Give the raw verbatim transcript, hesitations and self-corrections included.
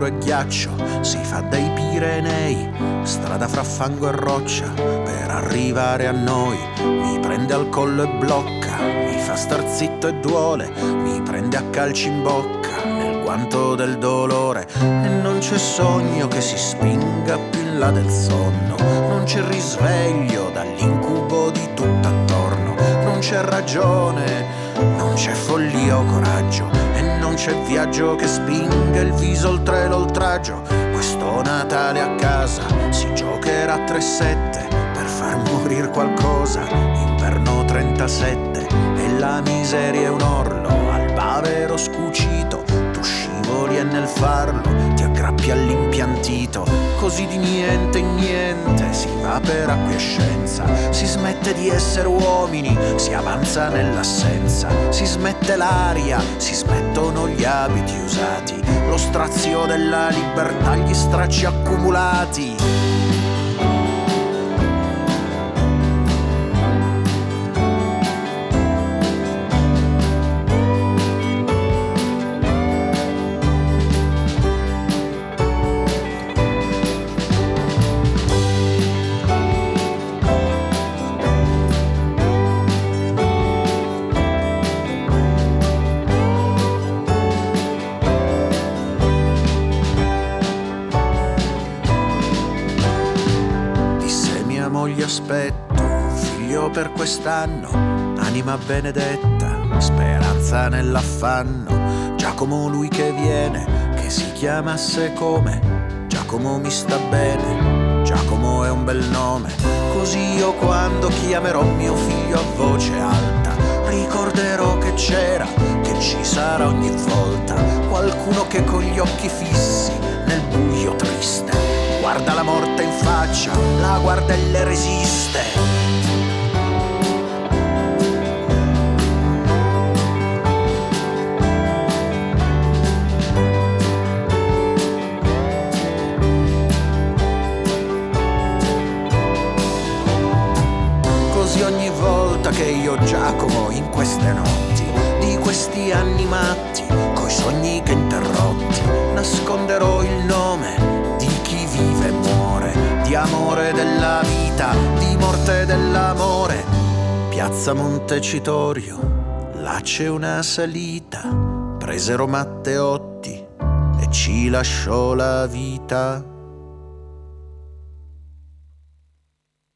e ghiaccio, si fa dai Pirenei, strada fra fango e roccia, per arrivare a noi. Mi prende al collo e blocca, mi fa star zitto e duole, mi prende a calci in bocca, nel guanto del dolore. E non c'è sogno che si spinga più in là del sonno, non c'è risveglio dall'incubo di tutto attorno, non c'è ragione, non c'è follia o coraggio, e non c'è viaggio che spinga il viso oltre l'oltraggio. Questo Natale a casa si giocherà a tre sette per far morir qualcosa, inverno trentasette, e la miseria è un orlo al bavero scucito. Tu scivoli e nel farlo ti aggrappi all'impiantito, così di niente in niente si va per acquiescenza, si smette di essere uomini, si avanza nell'assenza, si smette l'aria, si smettono gli abiti usati, lo strazio della libertà, gli stracci accumulati. Aspetto un figlio per quest'anno, anima benedetta, speranza nell'affanno. Giacomo lui che viene, che si chiamasse come Giacomo mi sta bene, Giacomo è un bel nome. Così io quando chiamerò mio figlio a voce alta ricorderò che c'era, che ci sarà ogni volta qualcuno che con gli occhi fissi nel buio triste guarda la morte in faccia, la guarda e le resiste. Così ogni volta che io Giacomo in queste notti di questi anni matti, coi sogni che interrotti, nasconderò il nome vive e muore, di amore della vita, di morte dell'amore. Piazza Montecitorio, là c'è una salita, presero Matteotti e ci lasciò la vita.